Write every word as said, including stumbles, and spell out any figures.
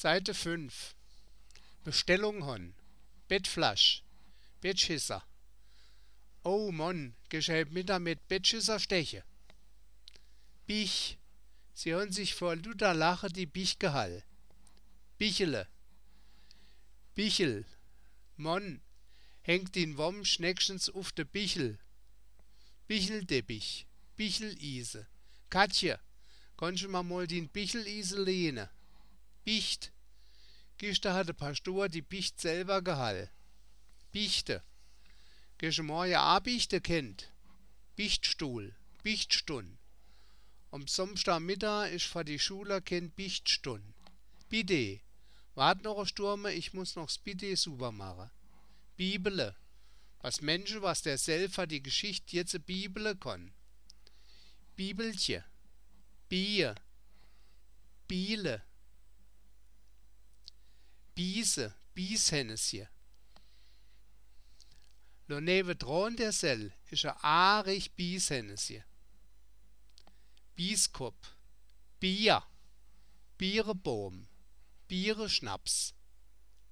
Seite fünf. Bestellung hon. Bettflasch. Bettschisser. Oh Mann, gehst heute Mittag mit Bettschisser steche. Bich. Sie haben sich vor Luther Lache die Bich gehall. Bichele. Bichel. Mann, hängt den Wom schneckschens auf de Bichel. Bicheldeppich. Bichelise. Katje, kannst du mir mal den Bichelise lehnen? Bicht. Gestern hat der Pastor die Bicht selber gehall. Bichte. Gehst du morgen auch Bichte kennt? Bichtstuhl. Bichtstund. Am Samstagmittag ist vor die Schule kein Bichtstund. Bitte. Wart noch ein Sturme, ich muss noch das Bitte super machen. Bibele. Was Menschen, was der selber die Geschichte jetzt Bibele kann. Bibelche. Bier. Biele. Biese. Bieshennesje. Lo neben dran der Sell ist ein aarig Bieshennesje. Bieskop. Bier. Bierebaum. Biereschnaps.